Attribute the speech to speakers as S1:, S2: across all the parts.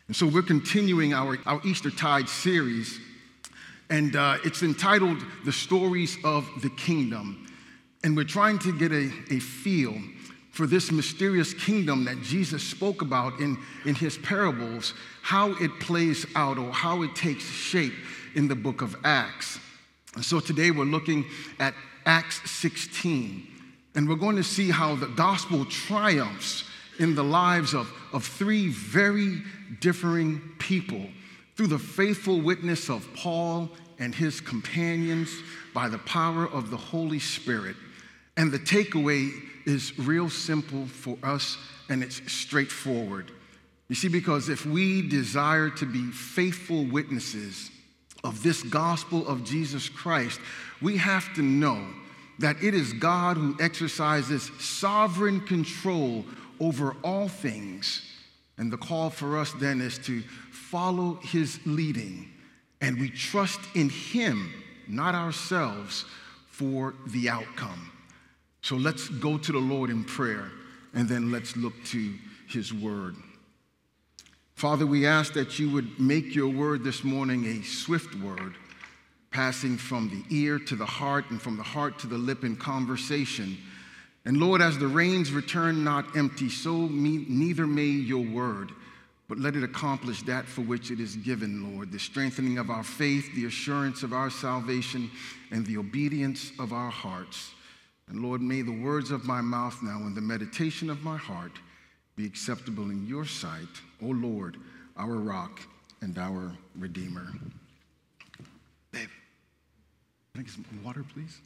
S1: And so we're continuing our Eastertide series, and it's entitled The Stories of the Kingdom. And we're trying to get a feel for this mysterious kingdom that Jesus spoke about in his parables, how it plays out or how it takes shape in the book of Acts. And so today we're looking at Acts 16, and we're going to see how the gospel triumphs in the lives of three very differing people through the faithful witness of Paul and his companions by the power of the Holy Spirit. And the takeaway is real simple for us, and it's straightforward. You see, because if we desire to be faithful witnesses of this gospel of Jesus Christ, we have to know that it is God who exercises sovereign control over all things. And the call for us then is to follow his leading, and we trust in him, not ourselves, for the outcome. So let's go to the Lord in prayer, and then let's look to his word. Father, we ask that you would make your word this morning a swift word, passing from the ear to the heart and from the heart to the lip in conversation. And Lord, as the rains return not empty, so neither may your word, but let it accomplish that for which it is given, Lord, the strengthening of our faith, the assurance of our salvation, and the obedience of our hearts. And Lord, may the words of my mouth now and the meditation of my heart be acceptable in your sight, O Lord, our rock and our redeemer. Babe, can I get some water, please?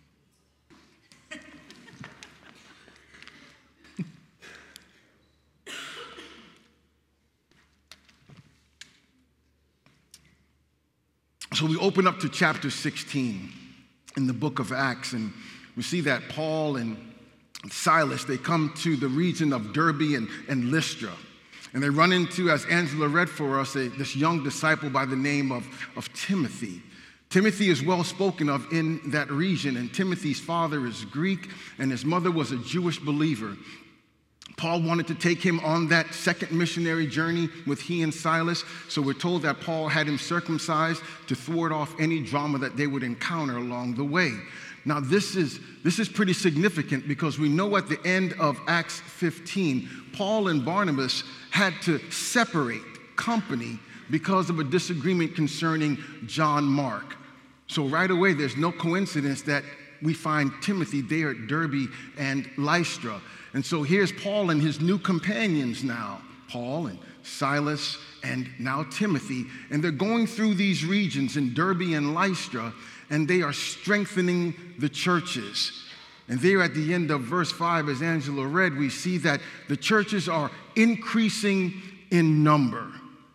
S1: So we open up to chapter 16 in the book of Acts, and we see that Paul and Silas, they come to the region of Derbe and Lystra. And they run into, as Angela read for us, this young disciple by the name of Timothy. Timothy is well spoken of in that region, and Timothy's father is Greek, and his mother was a Jewish believer. Paul wanted to take him on that second missionary journey with he and Silas, so we're told that Paul had him circumcised to thwart off any drama that they would encounter along the way. Now, this is pretty significant because we know at the end of Acts 15, Paul and Barnabas had to separate company because of a disagreement concerning John Mark. So right away, there's no coincidence that we find Timothy there at Derbe and Lystra. And so here's Paul and his new companions now, Paul and Silas and now Timothy, and they're going through these regions in Derbe and Lystra, and they are strengthening the churches. And there at the end of verse 5, as Angela read, we see that the churches are increasing in number.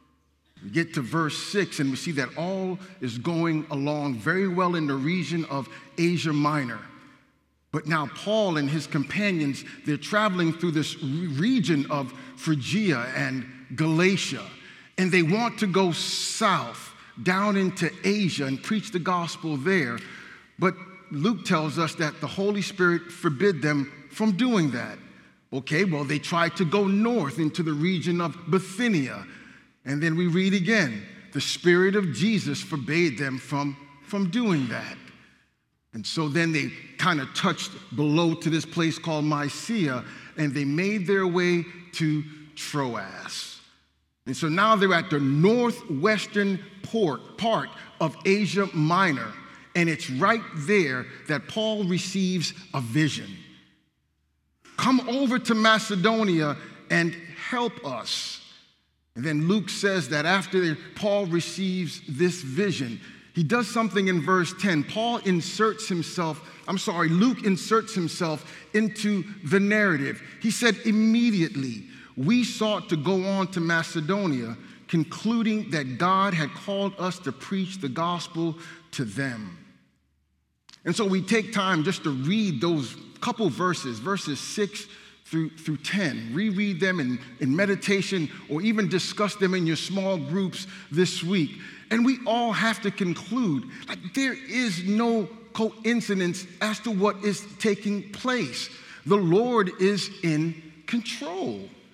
S1: We get to verse 6, and we see that all is going along very well in the region of Asia Minor. But now Paul and his companions, they're traveling through this region of Phrygia and Galatia, and they want to go south down into Asia and preach the gospel there. But Luke tells us that the Holy Spirit forbid them from doing that. Okay, well, they tried to go north into the region of Bithynia. And then we read again, the Spirit of Jesus forbade them from doing that. And so then they kind of touched below to this place called Mysia, and they made their way to Troas. And so now they're at the northwestern part of Asia Minor, and it's right there that Paul receives a vision. Come over to Macedonia and help us. And then Luke says that after Paul receives this vision, he does something in verse 10. Luke inserts himself into the narrative. He said, immediately we sought to go on to Macedonia, concluding that God had called us to preach the gospel to them. And so we take time just to read those couple verses 6 through 10. Reread them in meditation, or even discuss them in your small groups this week. And we all have to conclude, like, there is no coincidence as to what is taking place. The Lord is in control.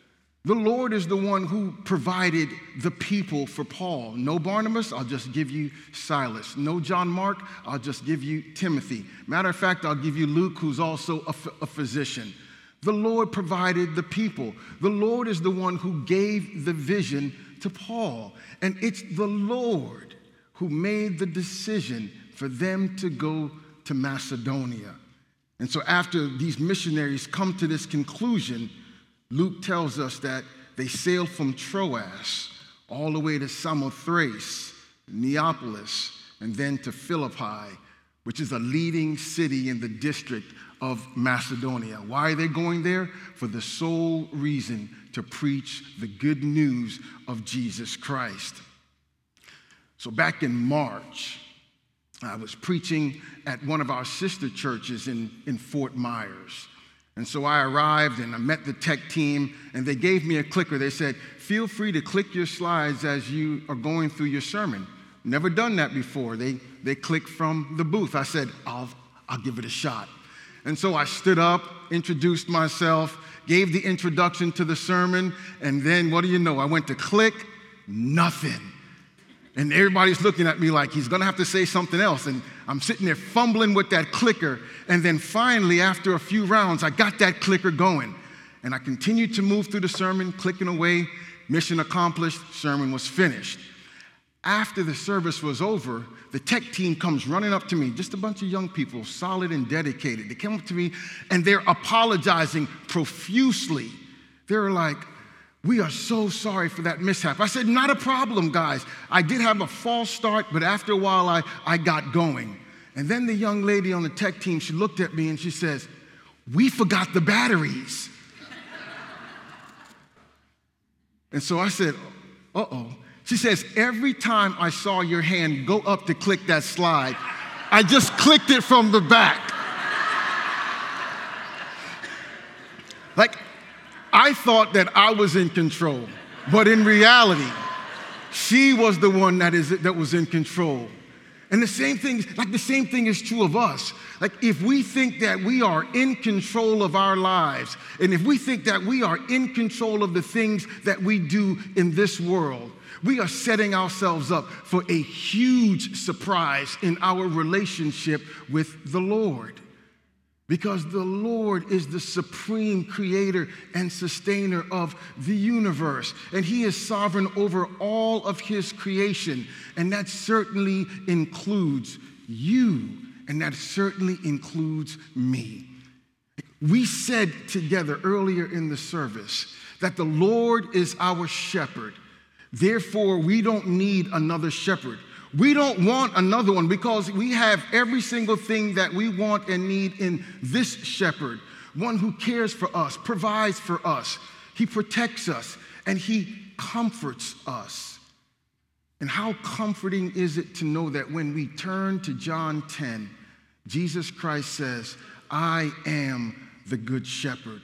S1: The Lord is the one who provided the people for Paul. No Barnabas, I'll just give you Silas. No John Mark, I'll just give you Timothy. Matter of fact, I'll give you Luke, who's also a physician. The Lord provided the people. The Lord is the one who gave the vision to Paul. And it's the Lord who made the decision for them to go to Macedonia. And so after these missionaries come to this conclusion, Luke tells us that they sailed from Troas all the way to Samothrace, Neapolis, and then to Philippi, which is a leading city in the district of Macedonia. Why are they going there? For the sole reason to preach the good news of Jesus Christ. So back in March, I was preaching at one of our sister churches in Fort Myers. And so I arrived and I met the tech team, and they gave me a clicker. They said, feel free to click your slides as you are going through your sermon. Never done that before. They clicked from the booth. I said, I'll give it a shot. And so I stood up, introduced myself, gave the introduction to the sermon, and then what do you know? I went to click, nothing. And everybody's looking at me like he's going to have to say something else. And I'm sitting there fumbling with that clicker. And then finally, after a few rounds, I got that clicker going. And I continued to move through the sermon, clicking away. Mission accomplished. Sermon was finished. After the service was over, the tech team comes running up to me, just a bunch of young people, solid and dedicated. They came up to me, and they're apologizing profusely. They're like, we are so sorry for that mishap. I said, not a problem, guys. I did have a false start, but after a while, I got going. And then the young lady on the tech team, she looked at me and she says, we forgot the batteries. And so I said, uh-oh. She says, every time I saw your hand go up to click that slide, I just clicked it from the back. Like, I thought that I was in control, but in reality, she was the one that was in control. And the same thing is true of us. Like, if we think that we are in control of our lives, and if we think that we are in control of the things that we do in this world, we are setting ourselves up for a huge surprise in our relationship with the Lord. Because the Lord is the supreme creator and sustainer of the universe. And he is sovereign over all of his creation. And that certainly includes you. And that certainly includes me. We said together earlier in the service that the Lord is our shepherd. Therefore, we don't need another shepherd. We don't want another one because we have every single thing that we want and need in this shepherd, one who cares for us, provides for us, he protects us, and he comforts us. And how comforting is it to know that when we turn to John 10, Jesus Christ says, I am the good shepherd.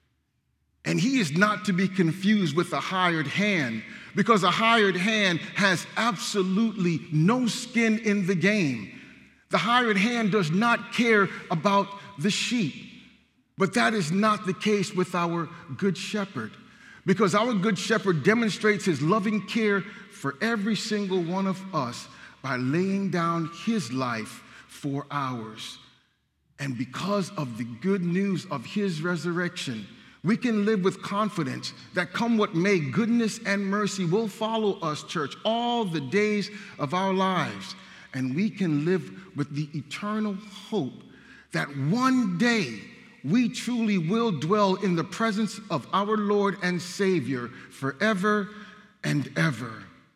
S1: And he is not to be confused with a hired hand, because a hired hand has absolutely no skin in the game. The hired hand does not care about the sheep. But that is not the case with our good shepherd, because our good shepherd demonstrates his loving care for every single one of us by laying down his life for ours. And because of the good news of his resurrection, we can live with confidence that come what may, goodness and mercy will follow us, church, all the days of our lives. And we can live with the eternal hope that one day we truly will dwell in the presence of our Lord and Savior forever and ever.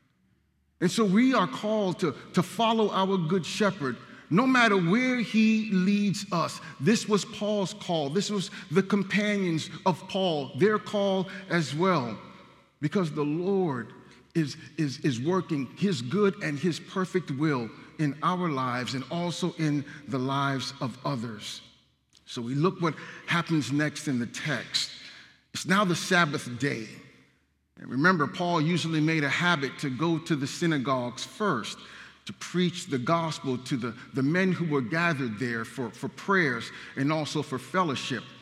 S1: And so we are called to follow our good shepherd, no matter where he leads us. This was Paul's call. This was the companions of Paul, their call as well. Because the Lord is working his good and his perfect will in our lives and also in the lives of others. So we look what happens next in the text. It's now the Sabbath day. And remember, Paul usually made a habit to go to the synagogues first to preach the gospel to the men who were gathered there for prayers and also for fellowship.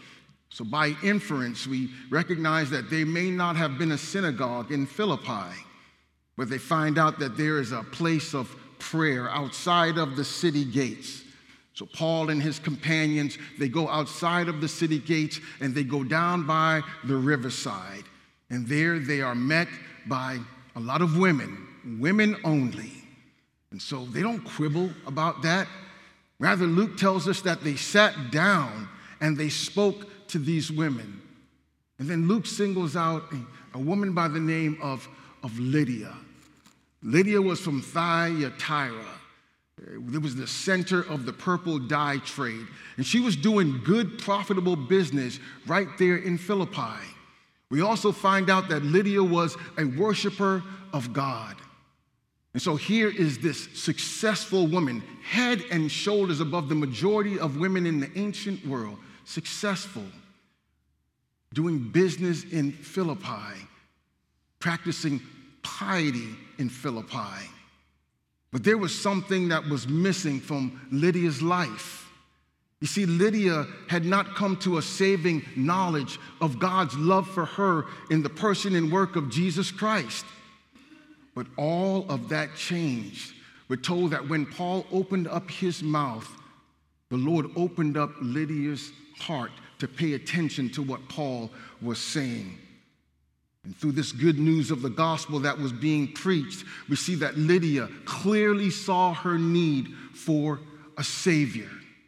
S1: So by inference, we recognize that there may not have been a synagogue in Philippi, but they find out that there is a place of prayer outside of the city gates. So Paul and his companions, they go outside of the city gates and they go down by the riverside. And there they are met by a lot of women only. And so they don't quibble about that. Rather, Luke tells us that they sat down and they spoke to these women. And then Luke singles out a woman by the name of Lydia. Lydia was from Thyatira. It was the center of the purple dye trade. And she was doing good, profitable business right there in Philippi. We also find out that Lydia was a worshiper of God. And so here is this successful woman, head and shoulders above the majority of women in the ancient world, successful, doing business in Philippi, practicing piety in Philippi. But there was something that was missing from Lydia's life. You see, Lydia had not come to a saving knowledge of God's love for her in the person and work of Jesus Christ. But all of that changed. We're told that when Paul opened up his mouth, the Lord opened up Lydia's heart to pay attention to what Paul was saying. And through this good news of the gospel that was being preached, we see that Lydia clearly saw her need for a Savior.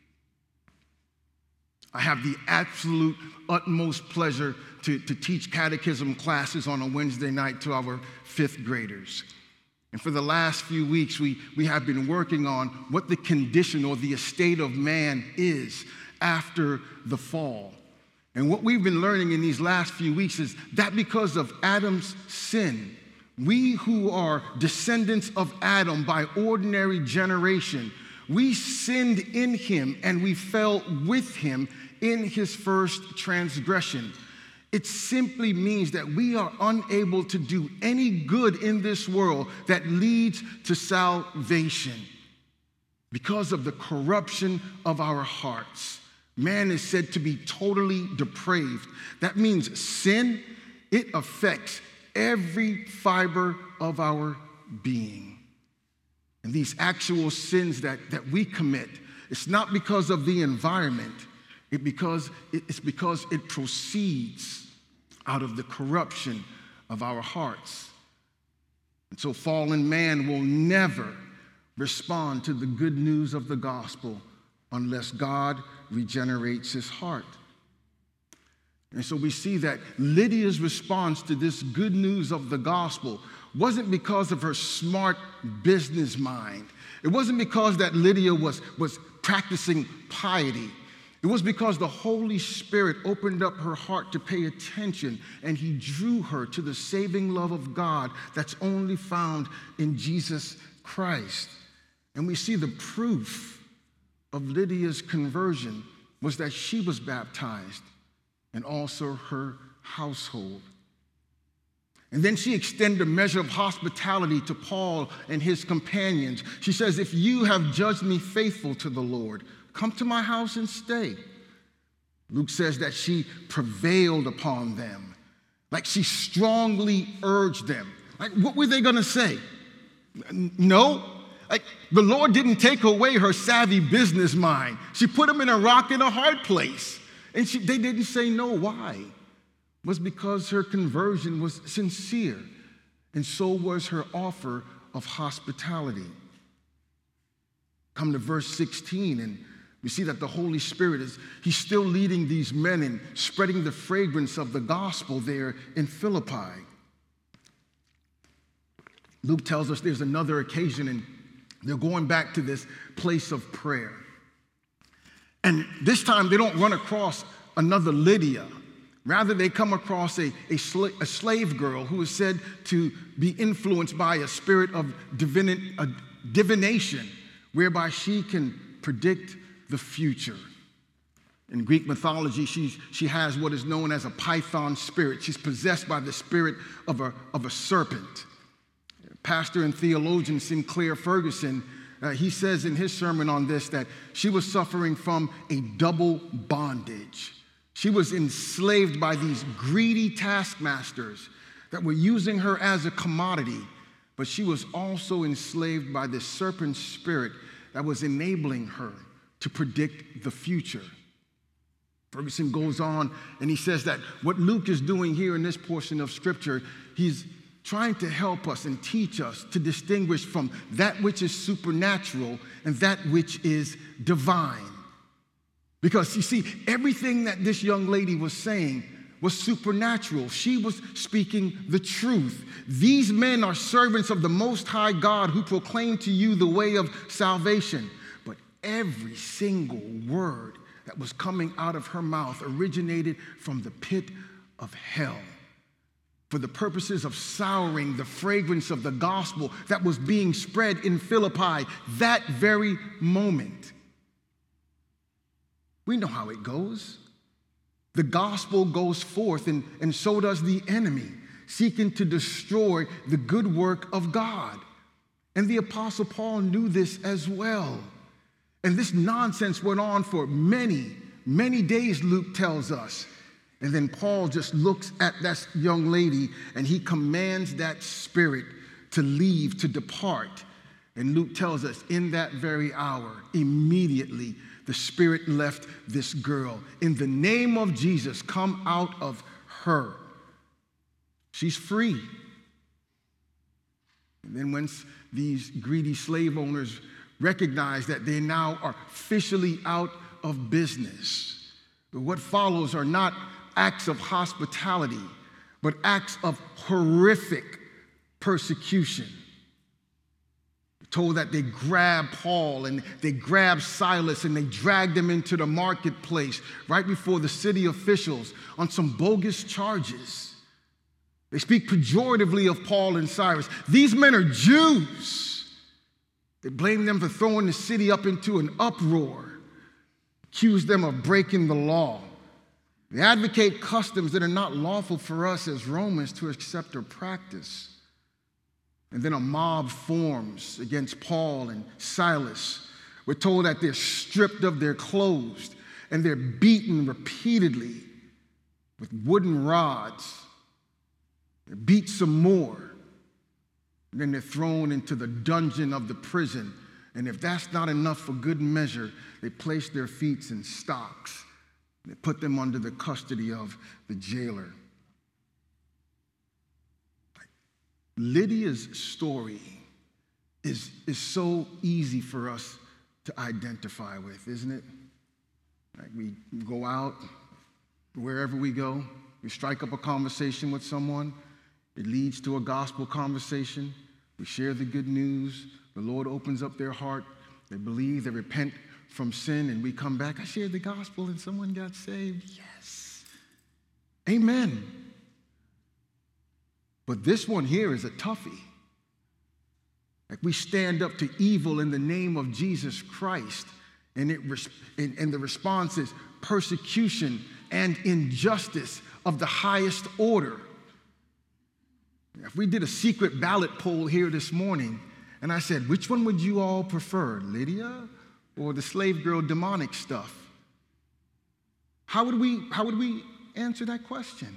S1: I have the absolute utmost pleasure to teach catechism classes on a Wednesday night to our fifth graders. And for the last few weeks, we have been working on what the condition or the estate of man is after the fall. And what we've been learning in these last few weeks is that because of Adam's sin, we who are descendants of Adam by ordinary generation, we sinned in him and we fell with him in his first transgression. It simply means that we are unable to do any good in this world that leads to salvation because of the corruption of our hearts. Man is said to be totally depraved. That means sin, it affects every fiber of our being. And these actual sins that we commit, it's not because of the environment, it's because it proceeds out of the corruption of our hearts. And so fallen man will never respond to the good news of the gospel unless God regenerates his heart. And so we see that Lydia's response to this good news of the gospel wasn't because of her smart business mind. It wasn't because that Lydia was practicing piety. It was because the Holy Spirit opened up her heart to pay attention, and he drew her to the saving love of God that's only found in Jesus Christ. And we see the proof of Lydia's conversion was that she was baptized and also her household. And then she extended a measure of hospitality to Paul and his companions. She says, if you have judged me faithful to the Lord, come to my house and stay. Luke says that she prevailed upon them. Like she strongly urged them. Like, what were they going to say? No. Like, the Lord didn't take away her savvy business mind. She put them in a rock and a hard place. And they didn't say no. Why? It was because her conversion was sincere. And so was her offer of hospitality. Come to verse 16, and we see that the Holy Spirit he's still leading these men in spreading the fragrance of the gospel there in Philippi. Luke tells us there's another occasion, and they're going back to this place of prayer. And this time they don't run across another Lydia. Rather, they come across a slave girl who is said to be influenced by a spirit of divination, whereby she can predict the future. In Greek mythology, she has what is known as a python spirit. She's possessed by the spirit of a serpent. Pastor and theologian Sinclair Ferguson, he says in his sermon on this that she was suffering from a double bondage. She was enslaved by these greedy taskmasters that were using her as a commodity, but she was also enslaved by this serpent spirit that was enabling her to predict the future. Ferguson goes on and he says that what Luke is doing here in this portion of Scripture, he's trying to help us and teach us to distinguish from that which is supernatural and that which is divine. Because you see, everything that this young lady was saying was supernatural. She was speaking the truth. These men are servants of the Most High God who proclaim to you the way of salvation. But every single word that was coming out of her mouth originated from the pit of hell for the purposes of souring the fragrance of the gospel that was being spread in Philippi that very moment. We know how it goes. The gospel goes forth, and so does the enemy, seeking to destroy the good work of God. And the Apostle Paul knew this as well. And this nonsense went on for many, many days, Luke tells us. And then Paul just looks at that young lady, and he commands that spirit to leave, to depart. And Luke tells us in that very hour, immediately, the spirit left this girl. In the name of Jesus, come out of her. She's free. And then once these greedy slave owners recognize that they now are officially out of business, but what follows are not acts of hospitality, but acts of horrific persecution. Told that they grabbed Paul and they grabbed Silas and they dragged them into the marketplace right before the city officials on some bogus charges. They speak pejoratively of Paul and Silas. These men are Jews. They blame them for throwing the city up into an uproar, accuse them of breaking the law. They advocate customs that are not lawful for us as Romans to accept or practice. And then a mob forms against Paul and Silas. We're told that they're stripped of their clothes and they're beaten repeatedly with wooden rods. They're beat some more. And then they're thrown into the dungeon of the prison. And if that's not enough for good measure, they place their feet in stocks. They put them under the custody of the jailer. Lydia's story is so easy for us to identify with, isn't it? Like we go out, wherever we go, we strike up a conversation with someone. It leads to a gospel conversation. We share the good news. The Lord opens up their heart. They believe, they repent from sin, and we come back. I shared the gospel and someone got saved. Yes. Amen. But this one here is a toughie. Like we stand up to evil in the name of Jesus Christ, and the response is persecution and injustice of the highest order. If we did a secret ballot poll here this morning, and I said, which one would you all prefer, Lydia or the slave girl demonic stuff? How would we answer that question?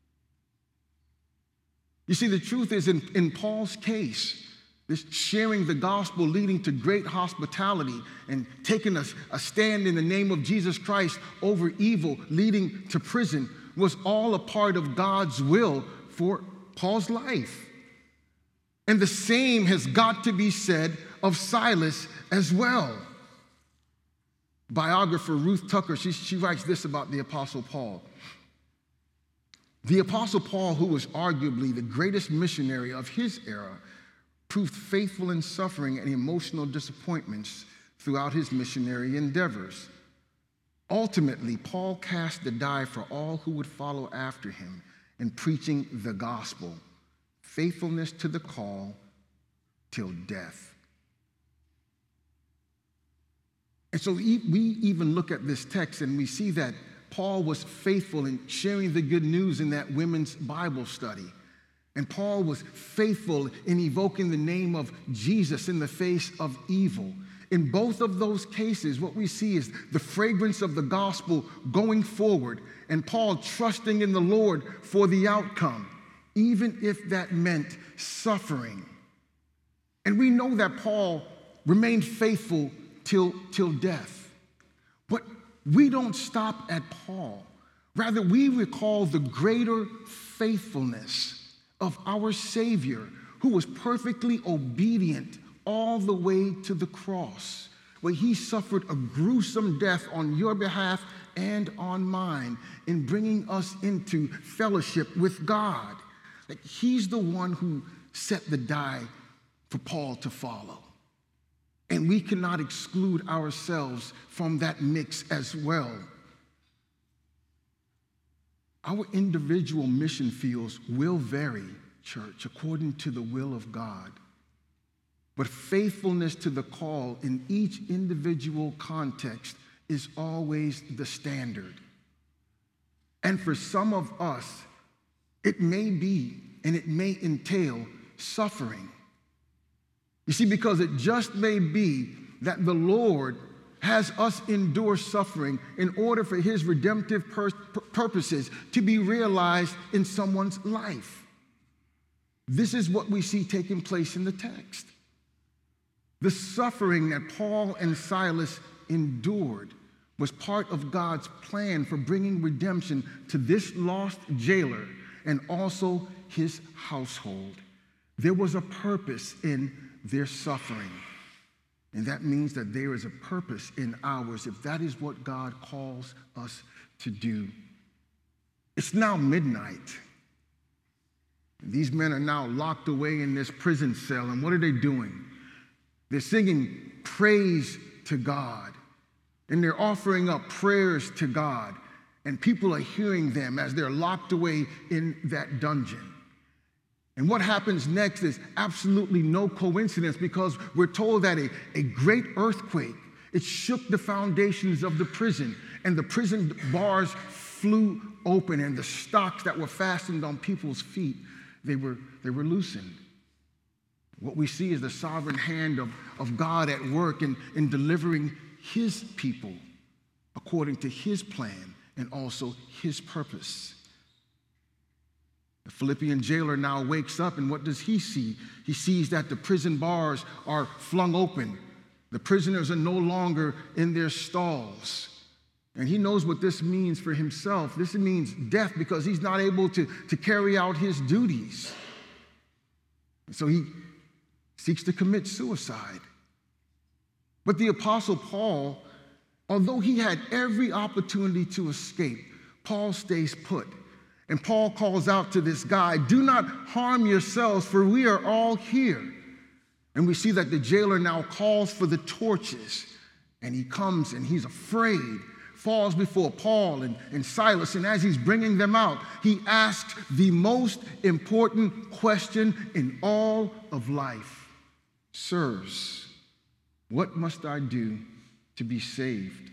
S1: You see, the truth is in Paul's case, this sharing the gospel leading to great hospitality and taking a stand in the name of Jesus Christ over evil leading to prison was all a part of God's will for Paul's life. And the same has got to be said of Silas as well. Biographer Ruth Tucker, she writes this about the Apostle Paul. The Apostle Paul, who was arguably the greatest missionary of his era, proved faithful in suffering and emotional disappointments throughout his missionary endeavors. Ultimately, Paul cast the die for all who would follow after him in preaching the gospel, faithfulness to the call till death. And so we even look at this text and we see that Paul was faithful in sharing the good news in that women's Bible study. And Paul was faithful in evoking the name of Jesus in the face of evil, in both of those cases, what we see is the fragrance of the gospel going forward and Paul trusting in the Lord for the outcome, even if that meant suffering. And we know that Paul remained faithful till death. But we don't stop at Paul. Rather, we recall the greater faithfulness of our Savior, who was perfectly obedient all the way to the cross, where he suffered a gruesome death on your behalf and on mine in bringing us into fellowship with God. Like, he's the one who set the die for Paul to follow. And we cannot exclude ourselves from that mix as well. Our individual mission fields will vary, church, according to the will of God. But faithfulness to the call in each individual context is always the standard. And for some of us, it may be and it may entail suffering. You see, because it just may be that the Lord has us endure suffering in order for his redemptive purposes to be realized in someone's life. This is what we see taking place in the text. The suffering that Paul and Silas endured was part of God's plan for bringing redemption to this lost jailer and also his household. There was a purpose in their suffering. And that means that there is a purpose in ours if that is what God calls us to do. It's now midnight. These men are now locked away in this prison cell. And what are they doing? They're singing praise to God. And they're offering up prayers to God. And people are hearing them as they're locked away in that dungeon. And what happens next is absolutely no coincidence, because we're told that a great earthquake, it shook the foundations of the prison, and the prison bars flew open, and the stocks that were fastened on people's feet, they were loosened. What we see is the sovereign hand of God at work in delivering his people according to his plan and also his purpose. The Philippian jailer now wakes up, and what does he see? He sees that the prison bars are flung open. The prisoners are no longer in their stalls. And he knows what this means for himself. This means death, because he's not able to carry out his duties. So he seeks to commit suicide. But the Apostle Paul, although he had every opportunity to escape, Paul stays put. And Paul calls out to this guy, "Do not harm yourselves, for we are all here." And we see that the jailer now calls for the torches. And he comes and he's afraid, falls before Paul and Silas. And as he's bringing them out, he asks the most important question in all of life. "Sirs, what must I do to be saved?"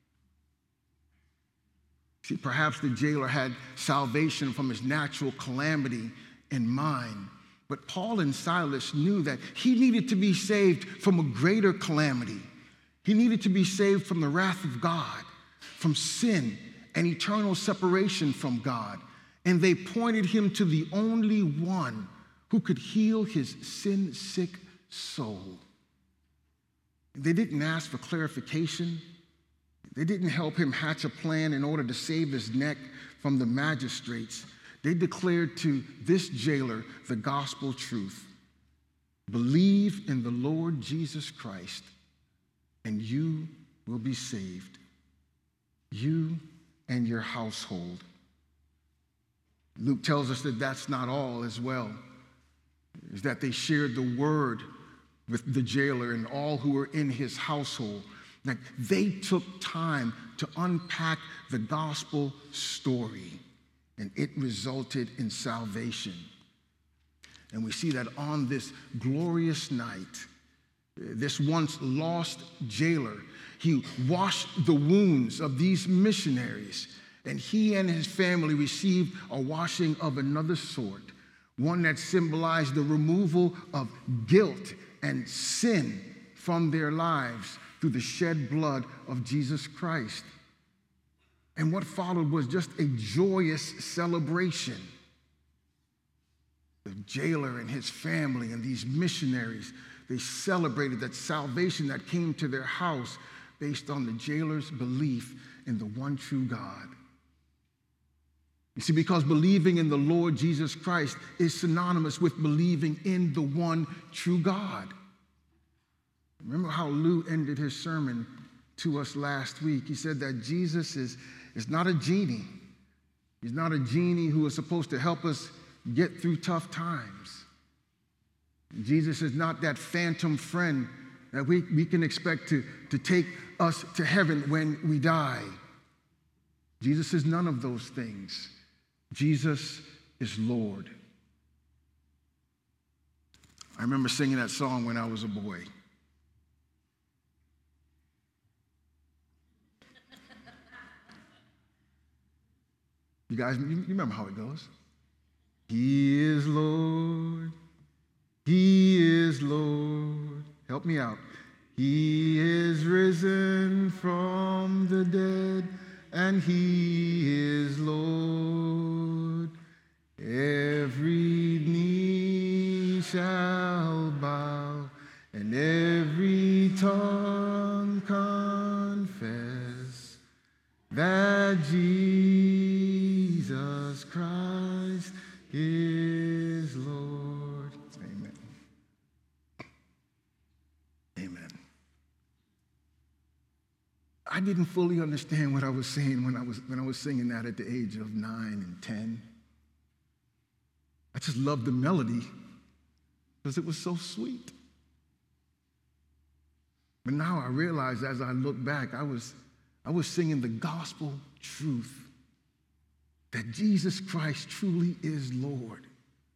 S1: See, perhaps the jailer had salvation from his natural calamity in mind, but Paul and Silas knew that he needed to be saved from a greater calamity. He needed to be saved from the wrath of God, from sin and eternal separation from God. And they pointed him to the only one who could heal his sin-sick soul. They didn't ask for clarification. They didn't help him hatch a plan in order to save his neck from the magistrates. They declared to this jailer the gospel truth. "Believe in the Lord Jesus Christ, and you will be saved, you and your household." Luke tells us that that's not all as well, is that they shared the word with the jailer and all who were in his household. Like, they took time to unpack the gospel story, and it resulted in salvation. And we see that on this glorious night, this once lost jailer, he washed the wounds of these missionaries, and he and his family received a washing of another sort, one that symbolized the removal of guilt and sin from their lives through the shed blood of Jesus Christ. And what followed was just a joyous celebration. The jailer and his family and these missionaries, they celebrated that salvation that came to their house based on the jailer's belief in the one true God. You see, because believing in the Lord Jesus Christ is synonymous with believing in the one true God. Remember how Lou ended his sermon to us last week. He said that Jesus is not a genie. He's not a genie who is supposed to help us get through tough times. Jesus is not that phantom friend that we can expect to take us to heaven when we die. Jesus is none of those things. Jesus is Lord. I remember singing that song when I was a boy. You guys, you remember how it goes? He is Lord. He is Lord. Help me out. He is risen from the dead, and he is Lord. Every knee shall bow, and every tongue confess that Jesus Christ is Lord. Amen. Amen. I didn't fully understand what I was saying when I was singing that at the age of 9 and 10. I just loved the melody because it was so sweet. But now I realize as I look back, I was singing the gospel truth that Jesus Christ truly is Lord.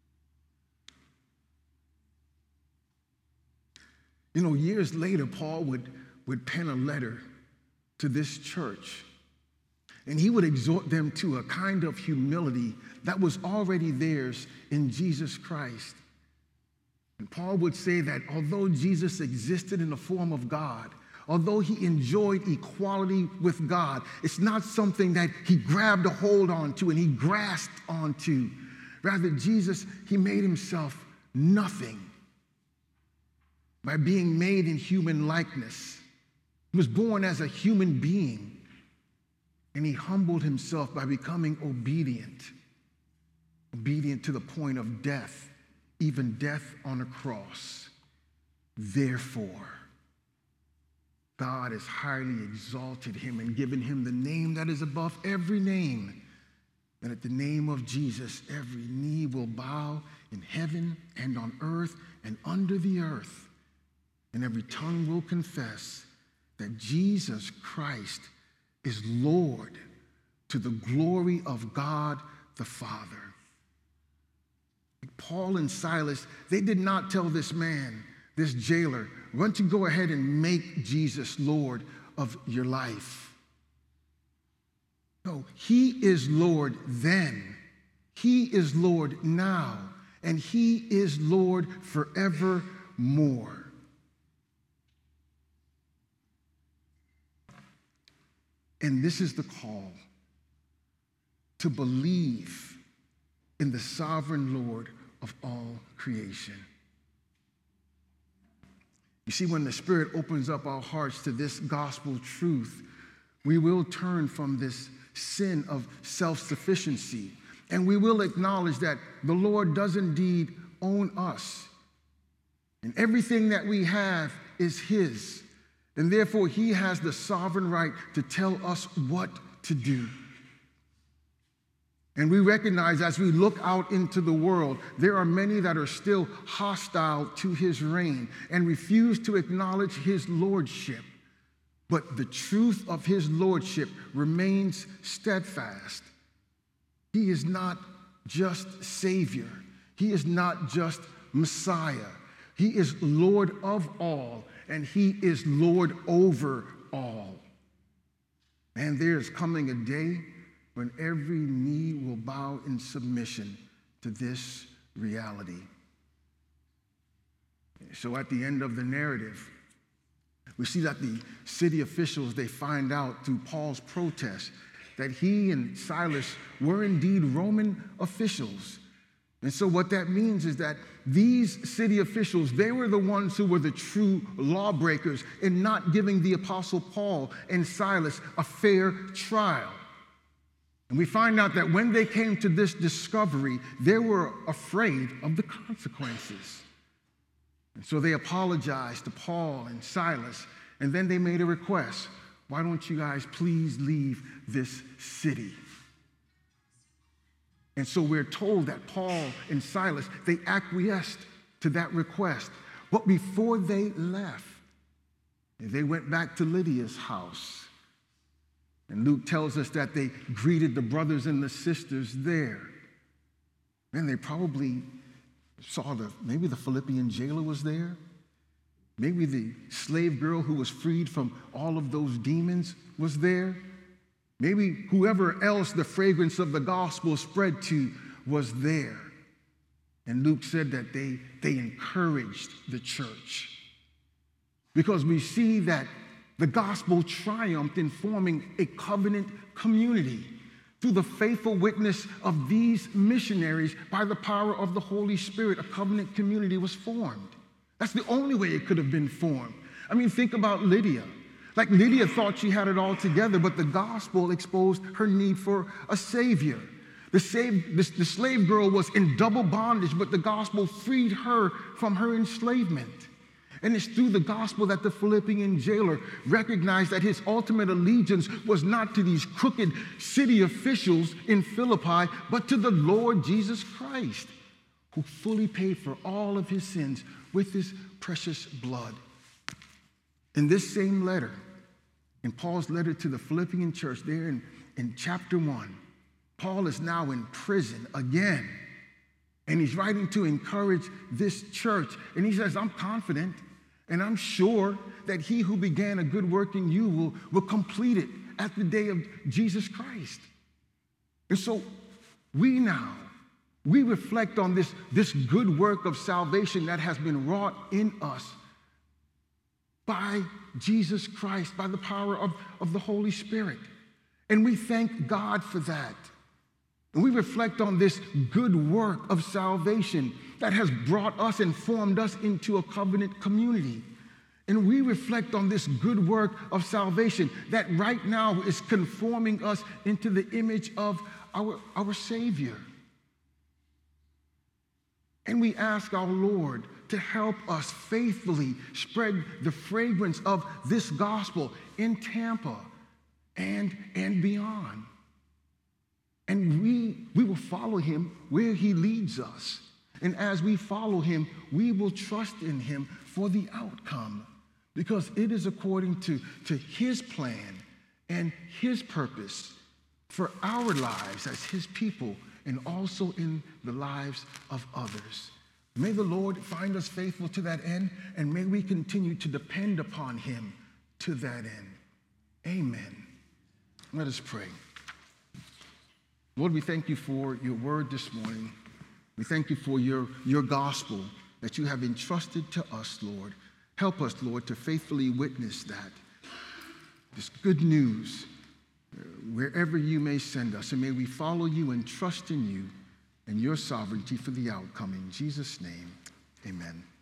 S1: You know, years later, Paul would pen a letter to this church, and he would exhort them to a kind of humility that was already theirs in Jesus Christ. And Paul would say that although Jesus existed in the form of God, although he enjoyed equality with God, it's not something that he grabbed a hold onto and he grasped onto. Rather, Jesus, he made himself nothing by being made in human likeness. He was born as a human being, and he humbled himself by becoming obedient to the point of death, even death on a cross. Therefore, God has highly exalted him and given him the name that is above every name, that at the name of Jesus, every knee will bow in heaven and on earth and under the earth, and every tongue will confess that Jesus Christ is Lord, to the glory of God the Father. Paul and Silas, they did not tell this man, this jailer, why don't you go ahead and make Jesus Lord of your life? No, he is Lord then. He is Lord now. And he is Lord forevermore. And this is the call to believe in the sovereign Lord of all creation. You see, when the Spirit opens up our hearts to this gospel truth, we will turn from this sin of self-sufficiency, and we will acknowledge that the Lord does indeed own us. And everything that we have is his. And therefore, he has the sovereign right to tell us what to do. And we recognize as we look out into the world, there are many that are still hostile to his reign and refuse to acknowledge his lordship. But the truth of his lordship remains steadfast. He is not just Savior. He is not just Messiah. He is Lord of all, and he is Lord over all. And there is coming a day when every knee will bow in submission to this reality. So at the end of the narrative, We see that the city officials, they find out through Paul's protest that he and Silas were indeed Roman officials. And so what that means is that these city officials, they were the ones who were the true lawbreakers in not giving the apostle Paul and Silas a fair trial. And we find out that when they came to this discovery, they were afraid of the consequences. And so they apologized to Paul and Silas, and then they made a request. Why don't you guys please leave this city? And so we're told that Paul and Silas, they acquiesced to that request. But before they left, they went back to Lydia's house. And Luke tells us that they greeted the brothers and the sisters there. And they probably saw maybe the Philippian jailer was there. Maybe the slave girl who was freed from all of those demons was there. Maybe whoever else the fragrance of the gospel spread to was there. And Luke said that they encouraged the church. Because we see that the gospel triumphed in forming a covenant community through the faithful witness of these missionaries. By the power of the Holy Spirit, a covenant community was formed. That's the only way it could have been formed. I mean, think about Lydia. Like, Lydia thought she had it all together, but the gospel exposed her need for a savior. The slave girl was in double bondage, but the gospel freed her from her enslavement. And it's through the gospel that the Philippian jailer recognized that his ultimate allegiance was not to these crooked city officials in Philippi, but to the Lord Jesus Christ, who fully paid for all of his sins with his precious blood. In this same letter, in Paul's letter to the Philippian church, there in chapter 1, Paul is now in prison again. And he's writing to encourage this church. And he says, I'm confident and I'm sure that he who began a good work in you will complete it at the day of Jesus Christ. And so we reflect on this good work of salvation that has been wrought in us by Jesus Christ, by the power of the Holy Spirit. And we thank God for that. And we reflect on this good work of salvation that has brought us and formed us into a covenant community. And we reflect on this good work of salvation that right now is conforming us into the image of our Savior. And we ask our Lord to help us faithfully spread the fragrance of this gospel in Tampa and beyond. And we will follow him where he leads us. And as we follow him, we will trust in him for the outcome, because it is according to his plan and his purpose for our lives as his people, and also in the lives of others. May the Lord find us faithful to that end, and may we continue to depend upon him to that end. Amen. Let us pray. Lord, we thank you for your word this morning. We thank you for your gospel that you have entrusted to us, Lord. Help us, Lord, to faithfully witness that, this good news, wherever you may send us. And may we follow you and trust in you and your sovereignty for the outcome. In Jesus' name, amen.